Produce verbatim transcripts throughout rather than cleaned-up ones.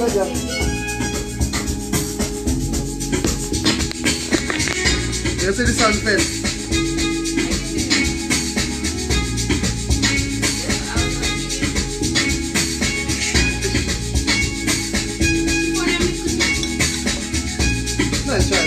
ya. You see the sunset? Nice try.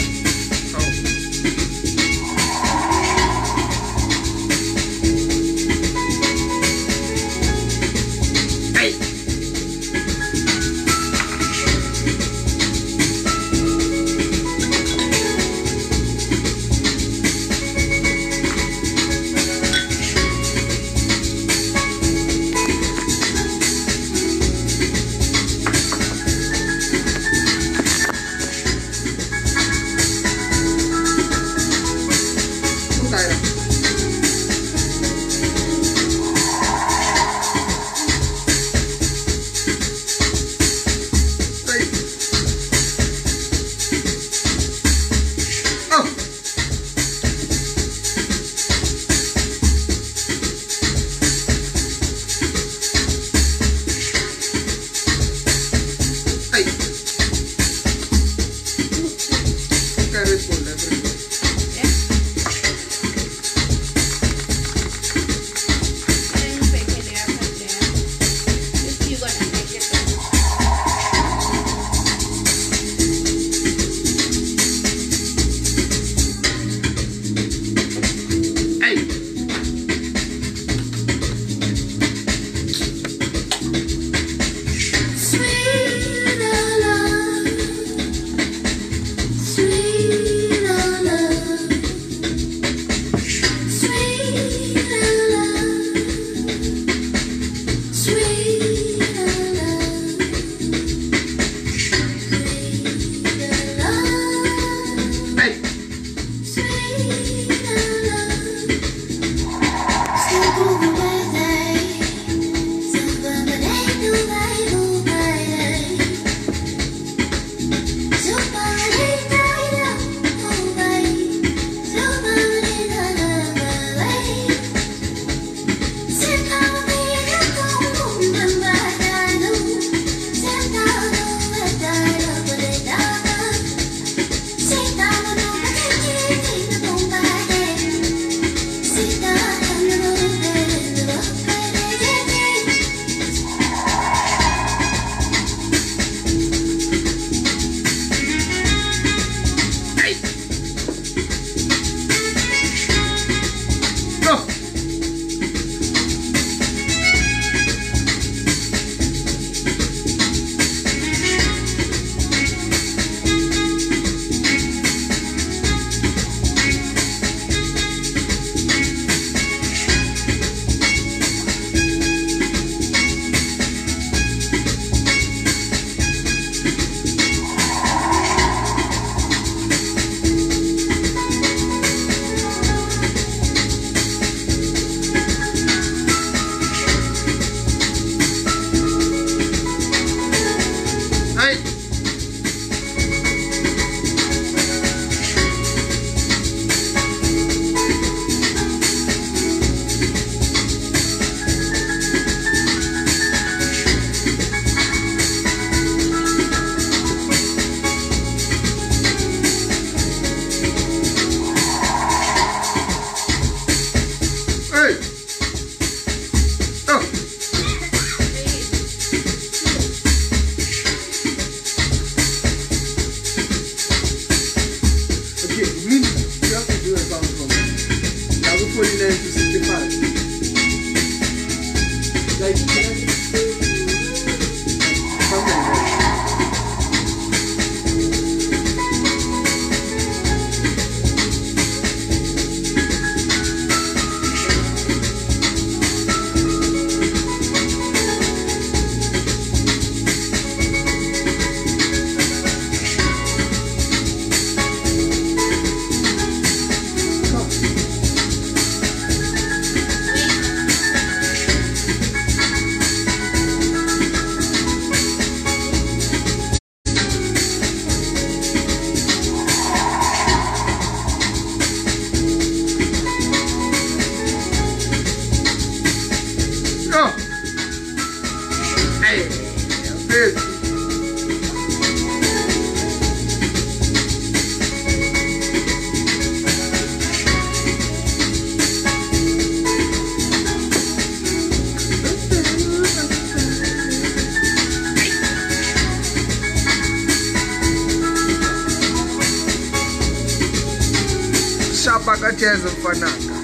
akacheza mfanaka.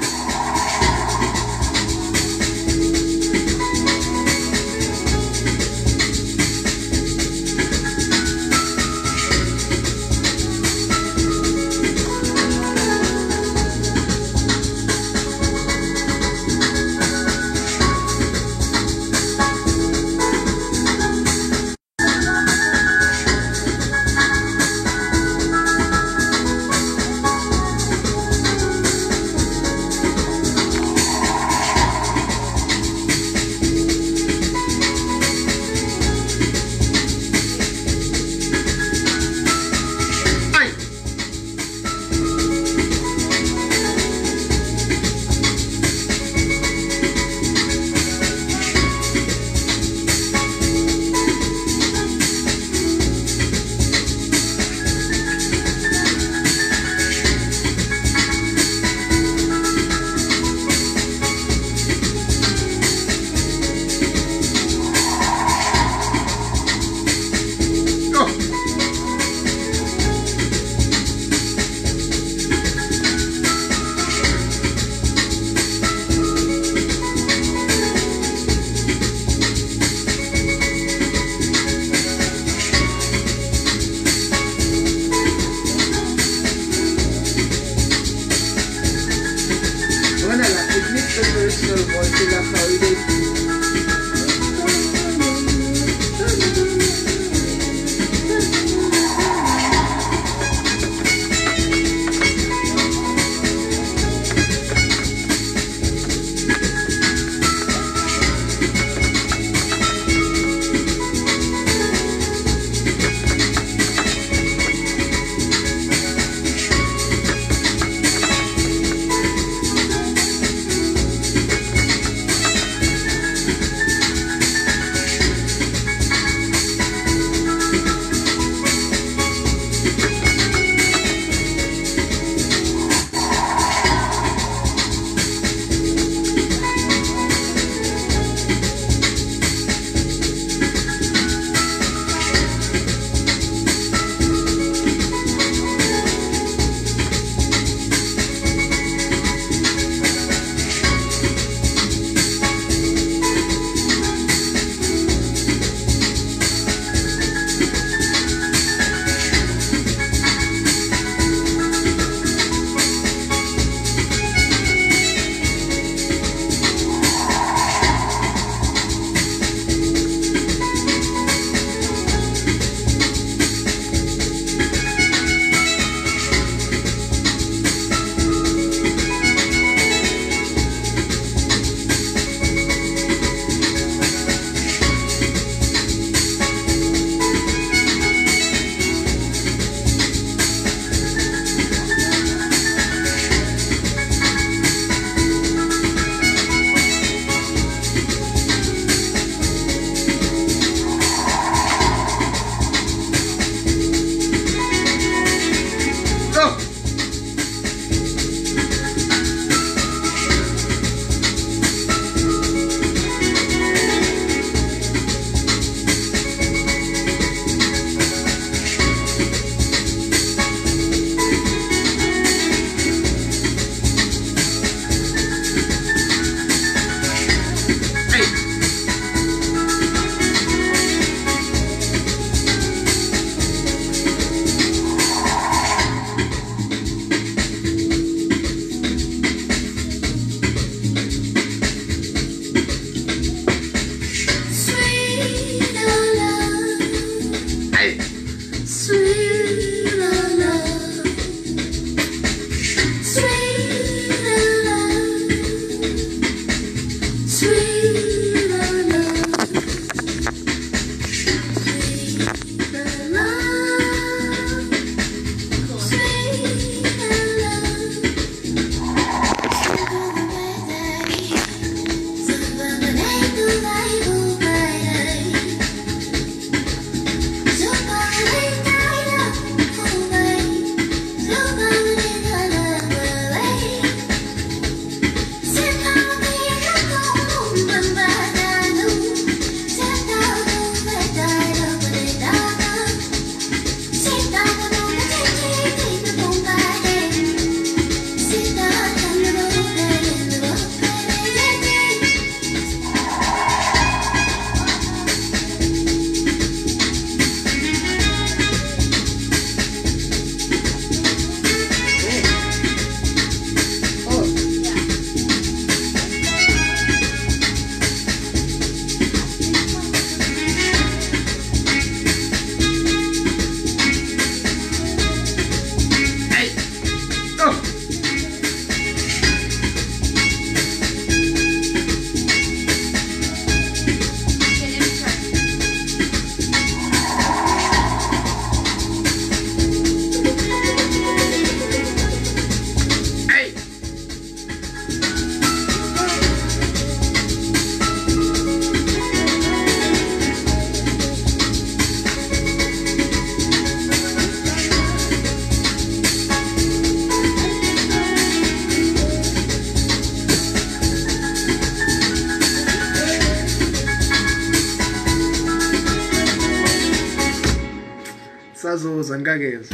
Sazoza ngakeza.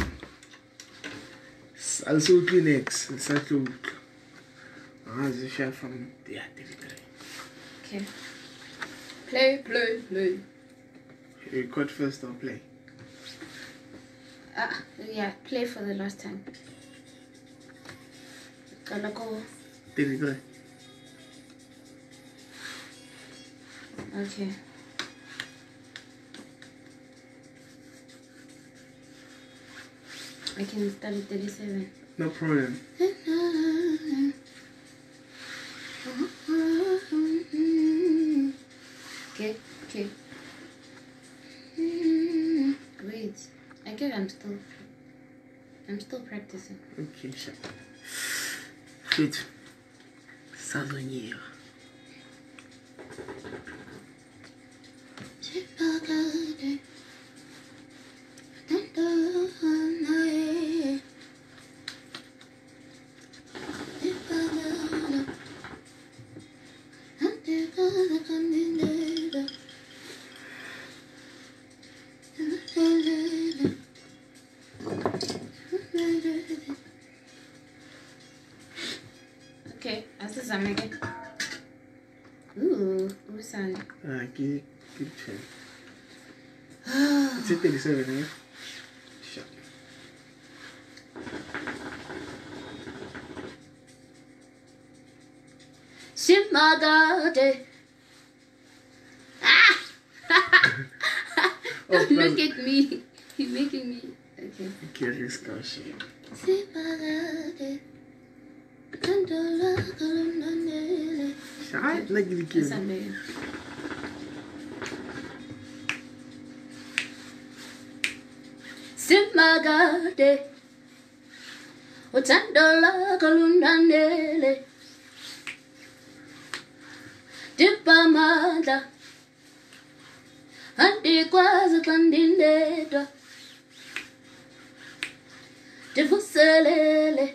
Also Kleenex, Sato. Ah, the chef from yeah, thirty-three. Okay. Play, play, play. You record first or play? Ah, yeah, play for the last time. Gonna go. thirty-three. Okay. I can start at thirty-seven. No problem. Okay, okay. Wait, I guess I'm still, I'm still practicing. Okay, sure. Good. Sazonnier. Okay, as is I'm again. Ooh, what's on? Ah, keep, keep check. It's at thirty-seven, eh? Sure. Simagade. Ah! Oh, Look at me. You're making me. Okay. Curious caution. Simagade. Shut like the Yes, kid. I'm doing. Simagade. Utandola kalunandele. Dipamada. Antikwazi kandindedwa. Divuselele.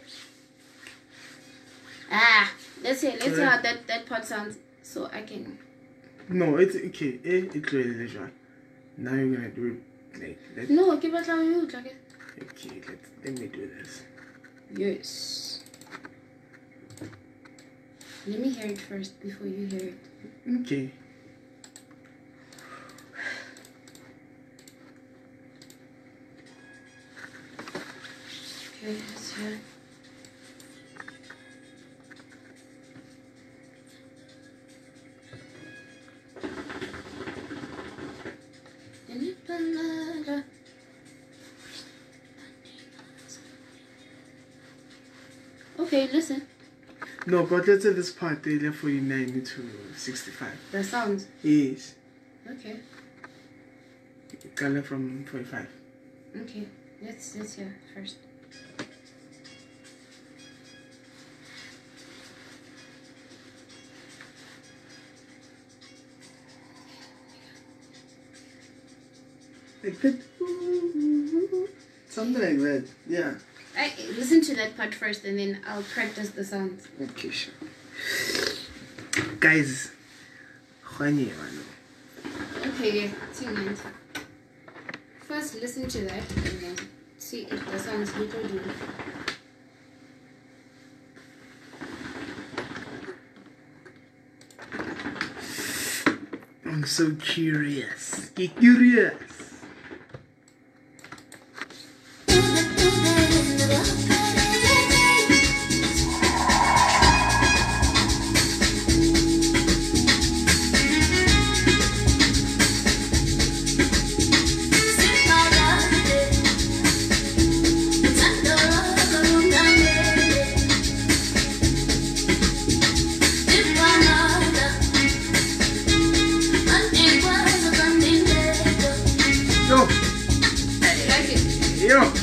Ah, let's see, let's see how that, that part sounds so I can. No, it's okay. Eh, it's clearly leisure. Now you're gonna do it like let No, give it down you, Jacket. okay, let let me do this. Yes. Let me hear it first before you hear it. Okay. Okay, let's hear it. Okay, listen. No, but let's say this part they left forty-nine to sixty-five. The sounds. Yes. Okay. Color from forty-five. Okay. Let's let's hear first. Like that. Something like that. Yeah. I listen to that part first and then I'll practice the sounds. Okay, sure. Guys, Juanie, mano. Okay, yeah, two minutes. First listen to that and then see if the sounds little do. I'm so curious. Get curious. Yo, I like it. yo.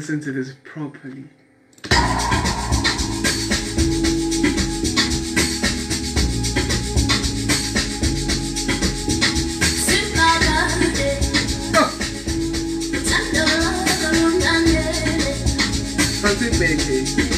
listen to this properly. Something baby.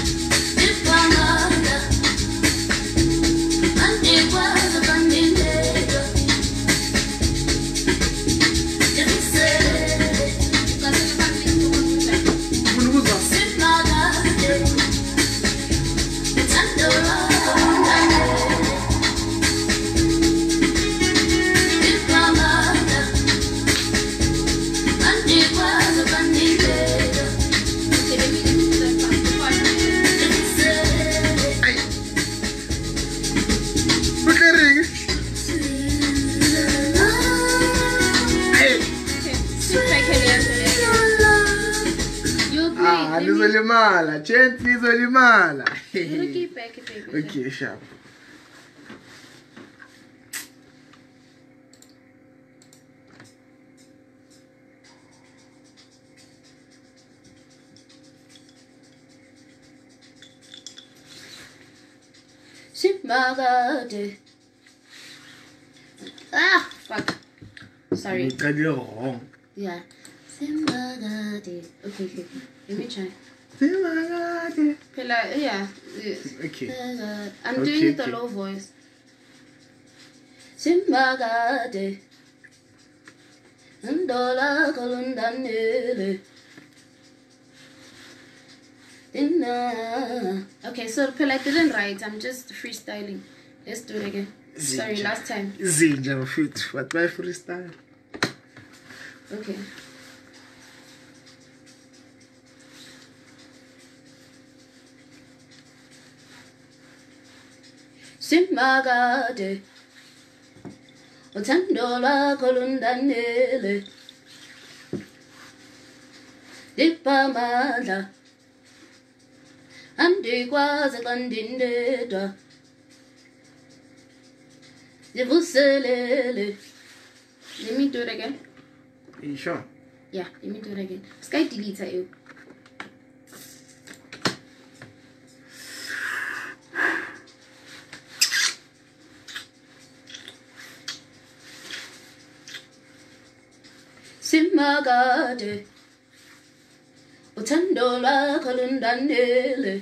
Ah, lizolimala, gently lizolimala. Okay, sharp. Ah, fuck. Sorry. You got it wrong. Yeah. Okay, okay, okay. Let me try. Pela, yeah. Okay. I'm Okay, doing the okay. low voice. Simbagade. Ndola kolundanele. Dinna. Okay, so Pela, I didn't write. I'm just freestyling. Let's do it again. Sorry, Zinja. last time. Zinja, shoot. What my freestyle? Okay. Simbagade. Utandola kolundanele. Dipamala. Andikwazi kandindedwa. Divuselele. Let me do it again. Are you sure? Yeah, let me do it again. Sky delete you. Simagade. Utandola kolundanele.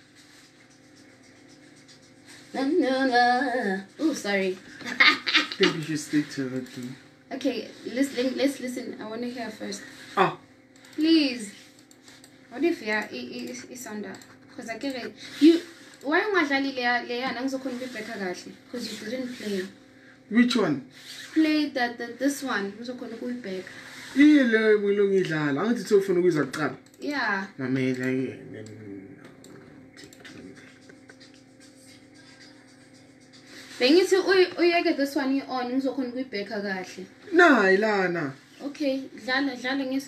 Oh, sorry. I think you should stick to it. Too. Okay, listen, let's listen. I want to hear first. Oh. Please. What if yeah, it is under? Because I get it. You, why am I telling you because you didn't play. Which one? Play that, that this one. Back. Ile ngilongidlala angithi thofuna ukuzwa kuqala. Yeah. Mamela ke. Bengithi uyeke this one on ngizokhona ukuyibheka kahle. Na ilana. Okay, dlala dlala ngis.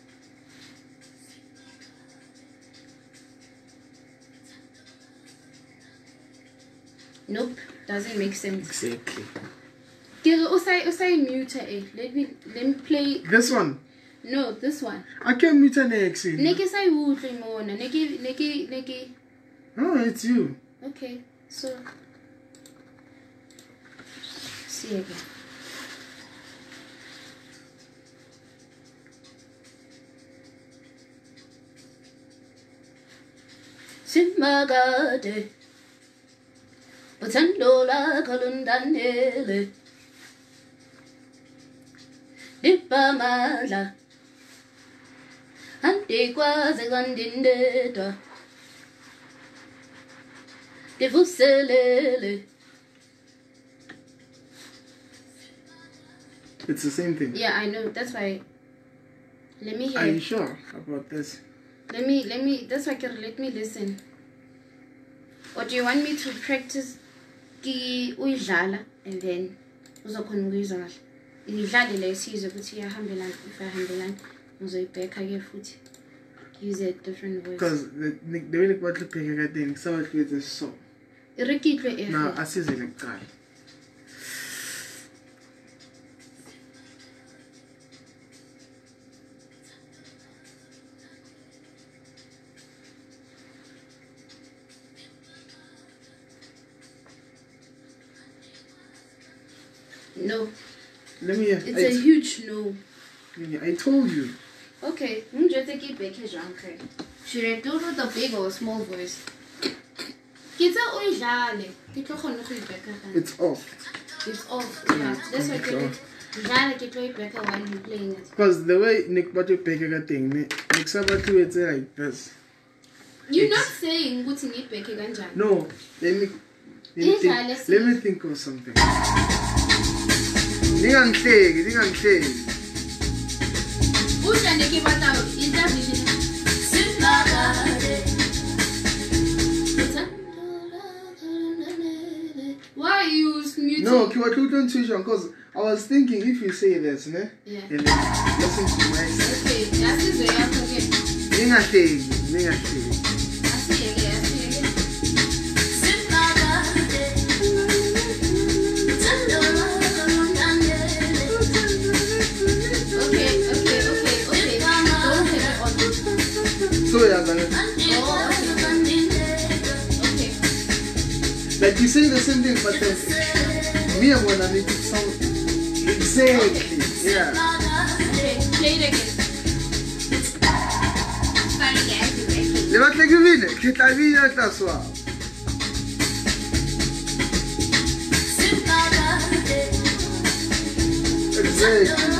Nope, doesn't make sense. Exactly. Usay usay mute eh. Let me let me play this one. No, this one. I can mute next. Neki say woodly mona. Neki neki neki. Oh, it's you. Okay, so see again. Simagade. Utandola kolundanele. Dipamala. Antikwazi kandindedwa. Divuselele. It's the same thing. Yeah, I know. That's why. Let me hear. Are you sure about this? Let me, let me, that's why I can let me listen. Or do you want me to practice ki uyidlala and then uzokhona ukuyizwa kahle? Idlale la isizwe ukuthi iyahambelana if ayahambelana uzoyibheka ke futhi use a different voice. Because the the way the bottle pick I think so it is so. Irikitwe efe. Na asize lekuqala. No. Let me hear. It's I a t- huge no. Yeah, I told you. Okay, I'm just taking back his uncle. Should I do it with a big or small voice? It's It's off. It's off, yeah. That's why I tell you. Jala ke tlo back while you're playing it. Because the way Nick but you pick a thing, Nick Sabato it's like this. You're It's- not saying what's in it back again. No, let me let me, Yes, think, let's let me see. think of something. Ningangihleki, ningangihleki. Uja neke batao, intervision. Why are you muting? No, because I was thinking if you say this, ne? Yeah. And then listen to my side. Okay, that's his way out again. Ningangihleki, ningangihleki. I see again, I see again. Okay, okay, okay, okay. Don't have it on. So yeah, man. Oh, okay. Okay. Like you say the same thing, but then me, I'm gonna make it sound exactly. Yeah. Okay, play it again. Sorry guys, Le batla ke bine, ke tla bina tla swa. Exactly.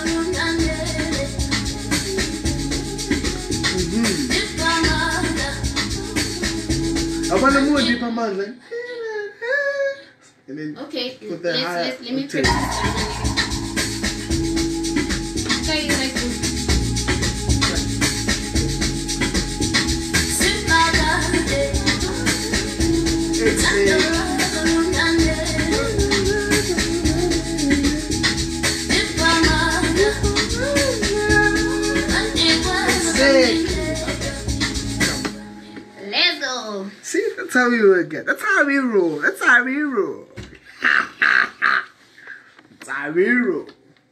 Mhm. Abana mo di pa man like. And then okay, Put the let's, high let's, let me octave. practice that. Okay, like exactly. let's go. See, that's how we work it. That's how we roll. That's how we roll. That's how we roll.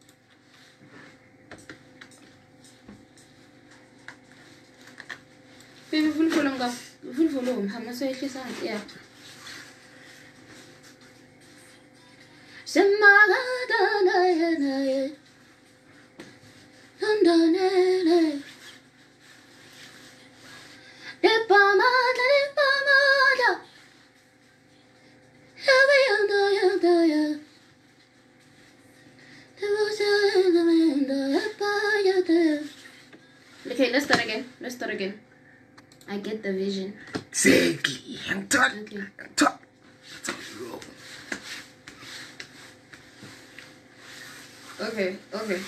Baby, full follow me. Full follow me. I'm sorry, she's on. Yeah. Okay, let's start again. Let's start again. I get the vision. Exactly. Hang top. Okay. Hang top. That's how we roll. Okay, okay.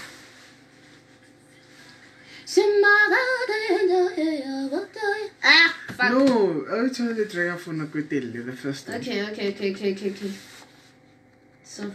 Ah, fuck. No, I was trying to try for Nakutelle the first time. Okay, okay, okay, okay, okay, okay. So.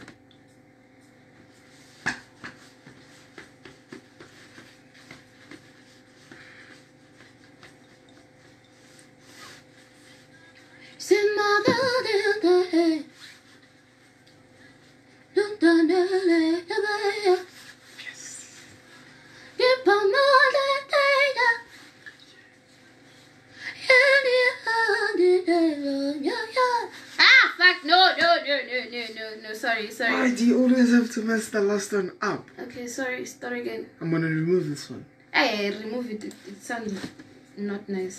Ah, fuck, no, no, no, no, no, no, no, sorry, Why sorry. do you always have to mess the last one up? Okay, sorry, start again. I'm gonna remove this one. Hey, remove it, it, it sounds not nice.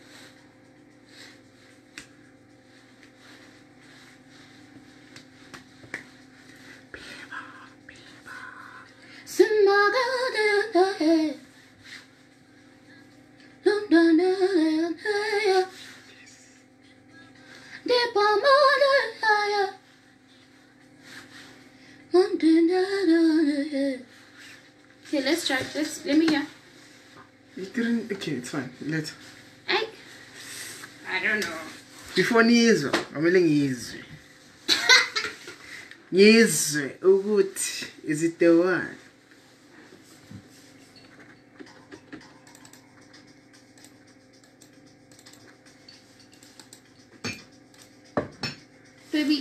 Okay, let's try. Let's let me hear. You didn't. Okay, it's fine. Let's. I I don't know. Before niyizwa, amele ngiyizwe. Ngiyizwe ukuthi is it the one? Baby.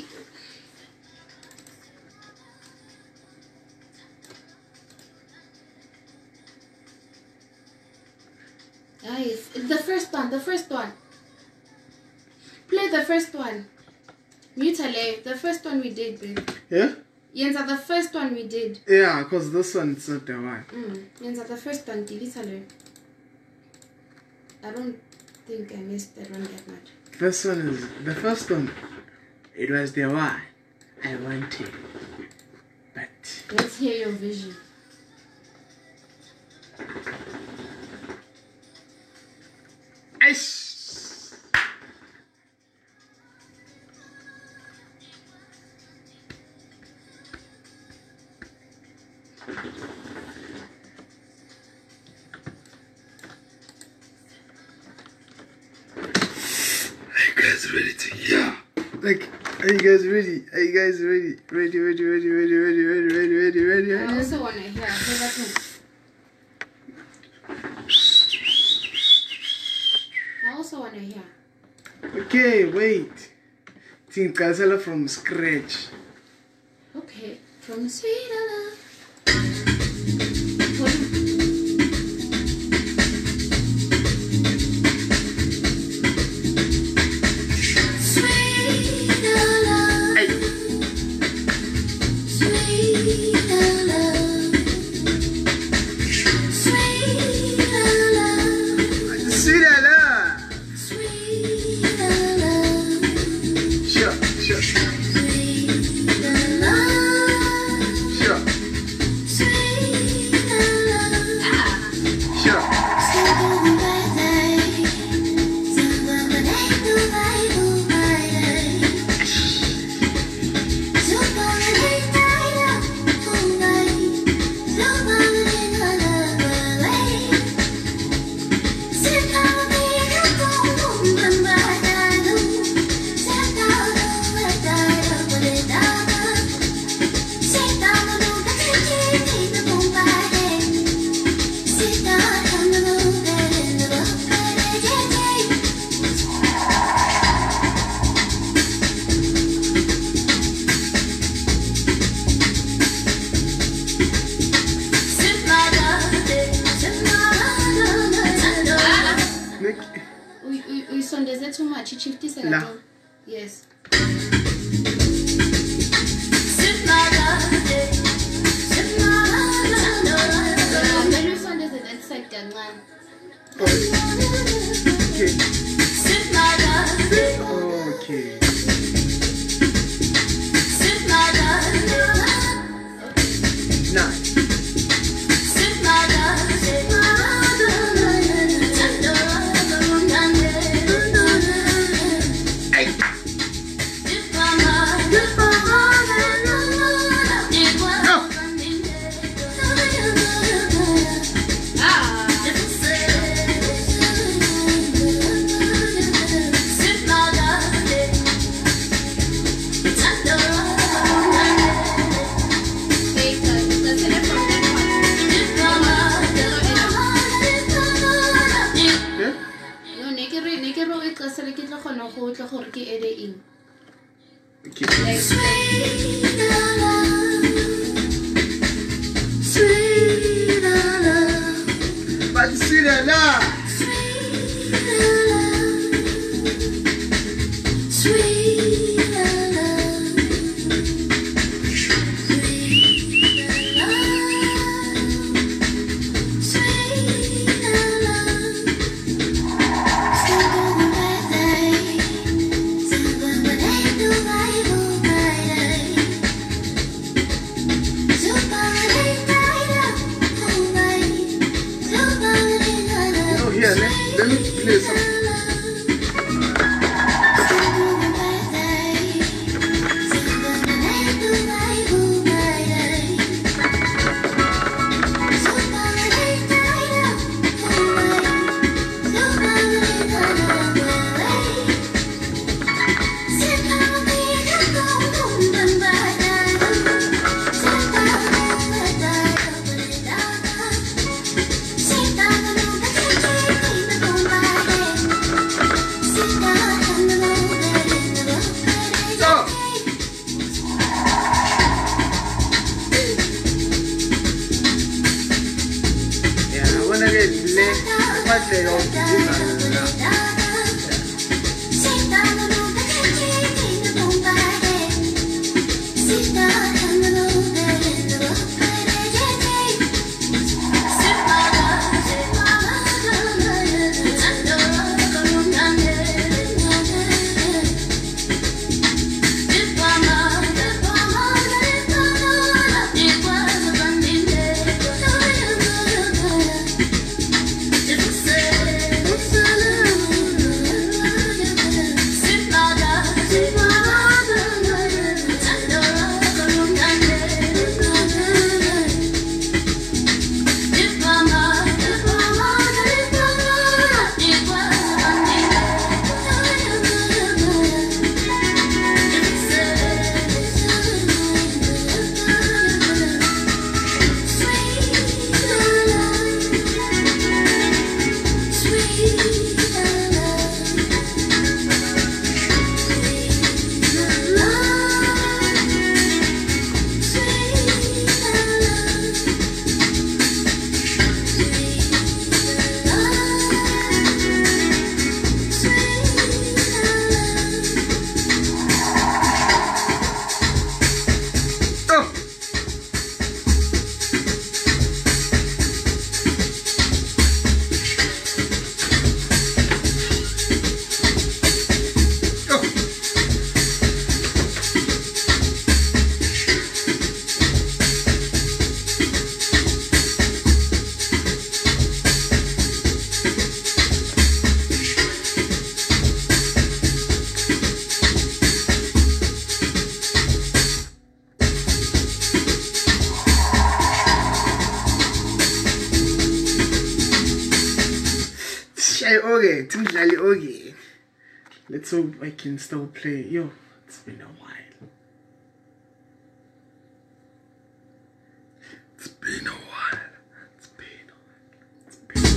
Guys, it's the first one, the first one. Play the first one. Mutale, the first one we did, babe. Yeah? Yenza the first one we did. Yeah, because this one is not the one. Mm. Yenza the first one, delete alone. I don't think I missed that one that much. First one is the first one. It was the one I wanted, but Let's hear your vision. Ish. Ready to yeah. Like, are you guys ready? Are you guys ready? Ready, ready, ready, ready, ready, ready, ready, ready, ready, ready. I also wanna hear. Hear that one. I also wanna hear. Okay, wait. Think Gazella from scratch. Okay. From sweet love. Volume. Uyisondeze too much, ichiftise kancane. Yes. Kumele uyisondeze that side kancane. Okay. Okay. Nice. Okay. Sweet love, sweet love, but sweet love, sweet love, sweet love, sweet love, yeah, let, let me play something. Sit down, Okay, Timdlali okay. Let's hope I can still play. Yo, it's been a while. It's been a while. It's been a while. It's been a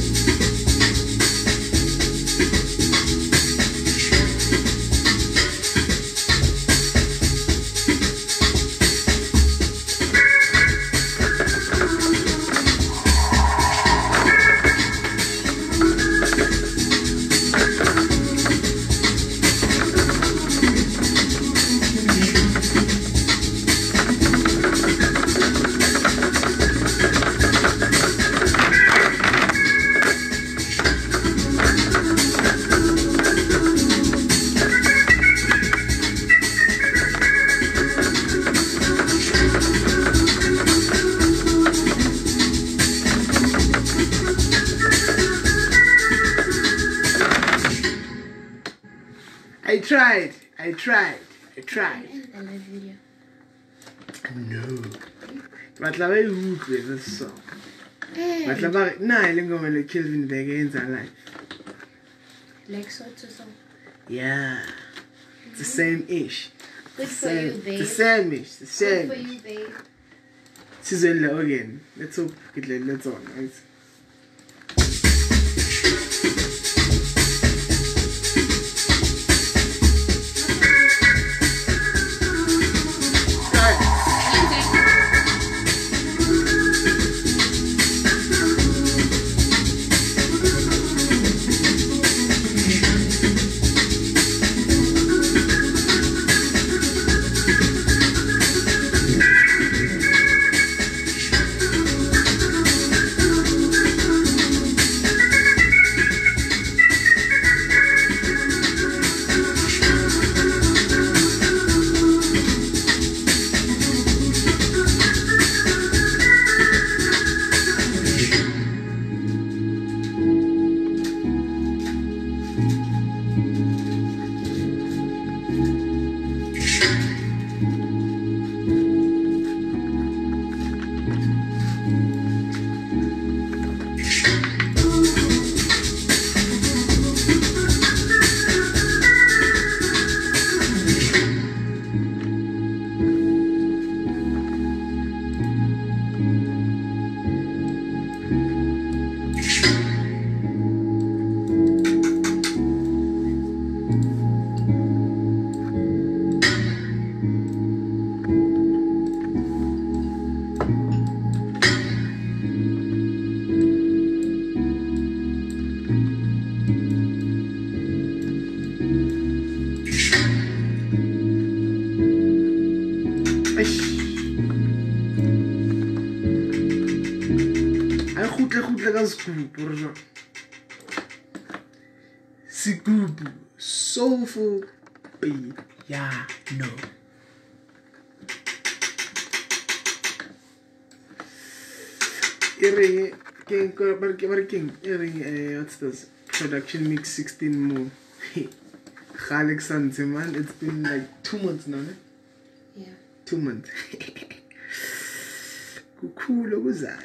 I tried, I tried, I tried. I love video. No. But la way you with this song. Hey. But la ba na ile ngoma le Kelvin Begenza live. Like so to so. Yeah. It's the same ish. Good The for same, you, babe. the same ish, the Good same. for you, babe. Season le again. Let's hope it le let's on, right? Scoop, Scoop, soulful piano. Ring, king, king, ring, what's this? Production mix sixteen more. Alexander, man, it's been like two months now, ne? Yeah. Two months. Cool, was I?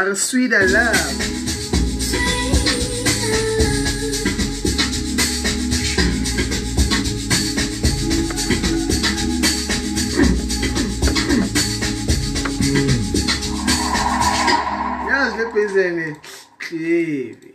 are sweet love. Yes, represent it.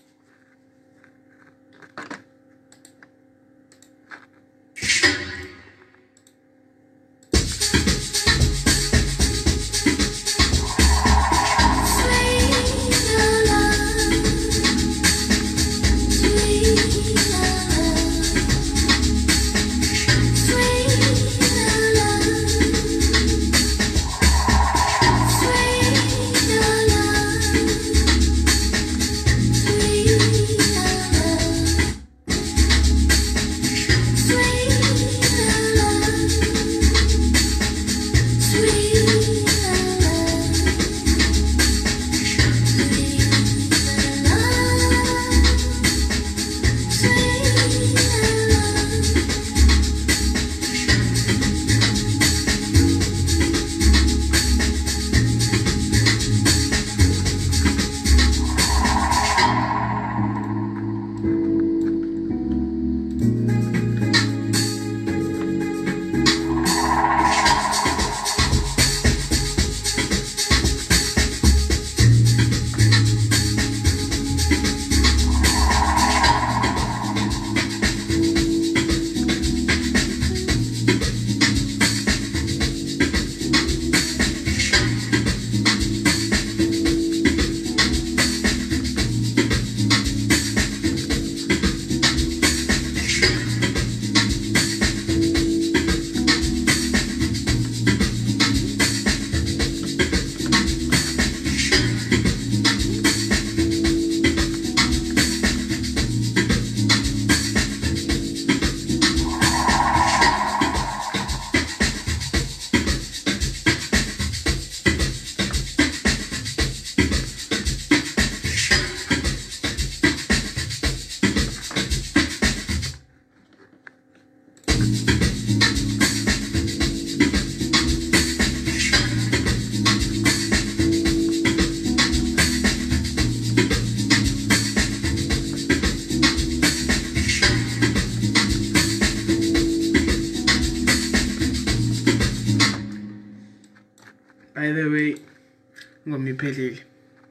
By the way, ngomiphelile.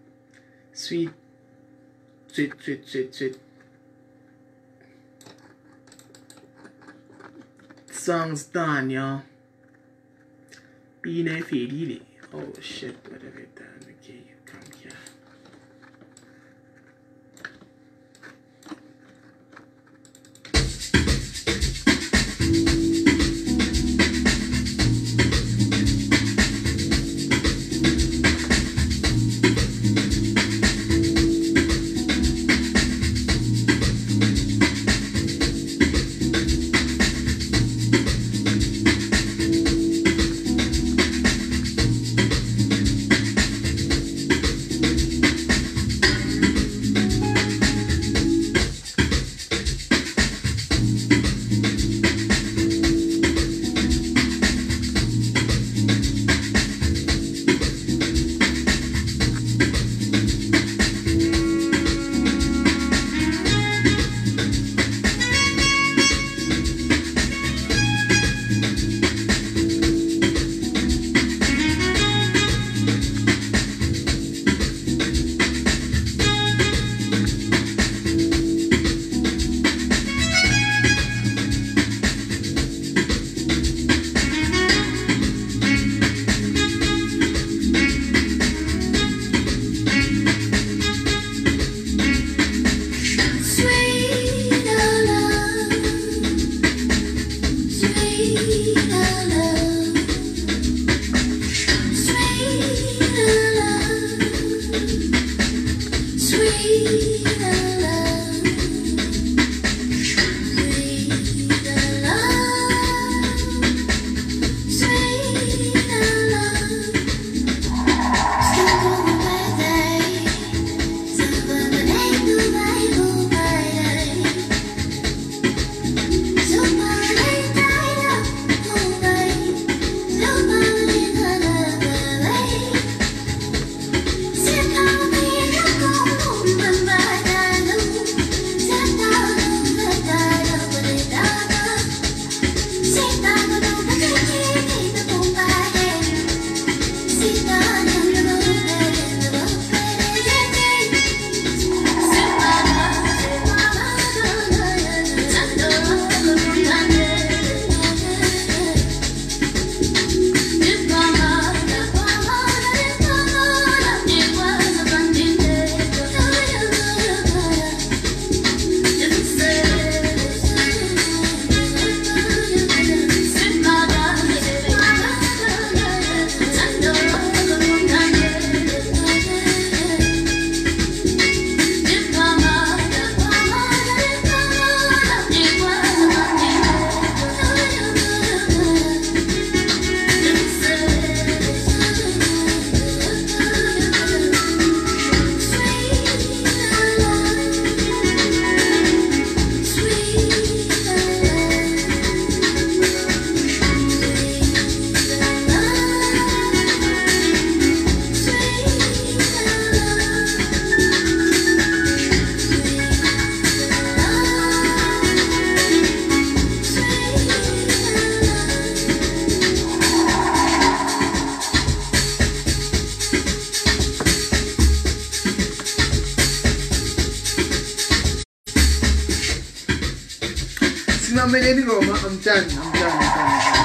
Sweet, sweet, sweet, sweet, sweet. Song's done, y'all. Bine fedile. Oh shit, what have I done? Okay, you come here. Sit Nimameleni ngoma, I'm done, I'm done, I'm done.